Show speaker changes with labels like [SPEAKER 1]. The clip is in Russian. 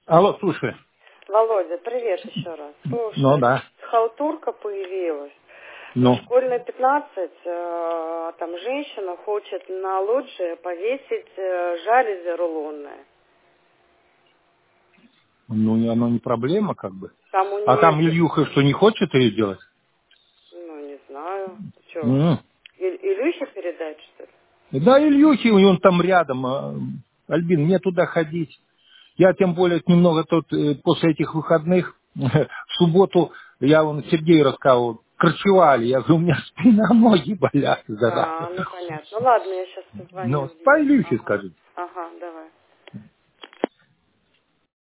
[SPEAKER 1] Алло, слушай.
[SPEAKER 2] Володя, привет еще раз.
[SPEAKER 1] Ну
[SPEAKER 2] Слушай,
[SPEAKER 1] да.
[SPEAKER 2] халтурка появилась.
[SPEAKER 1] Ну,
[SPEAKER 2] Школьная 15, там женщина хочет на лоджии повесить жалюзи рулонные.
[SPEAKER 1] ну, оно не проблема, как бы.
[SPEAKER 2] Там у
[SPEAKER 1] А
[SPEAKER 2] нее,
[SPEAKER 1] там Ильюха что, не хочет ее делать?
[SPEAKER 2] ну не знаю, что,
[SPEAKER 1] М.
[SPEAKER 2] Илюхе передать что ли?
[SPEAKER 1] Да, Ильюхи, он там рядом. Альбин, мне туда ходить. Я тем более немного тут после этих выходных, в субботу, я вон Сергею рассказывал, корчевали. Я говорю, у меня спина, ноги болят, зараза.
[SPEAKER 2] А, ну понятно. Ну ладно, я сейчас
[SPEAKER 1] Ну,
[SPEAKER 2] позвоню.
[SPEAKER 1] по Илюхе
[SPEAKER 2] Ага,
[SPEAKER 1] скажи.
[SPEAKER 2] ага, давай.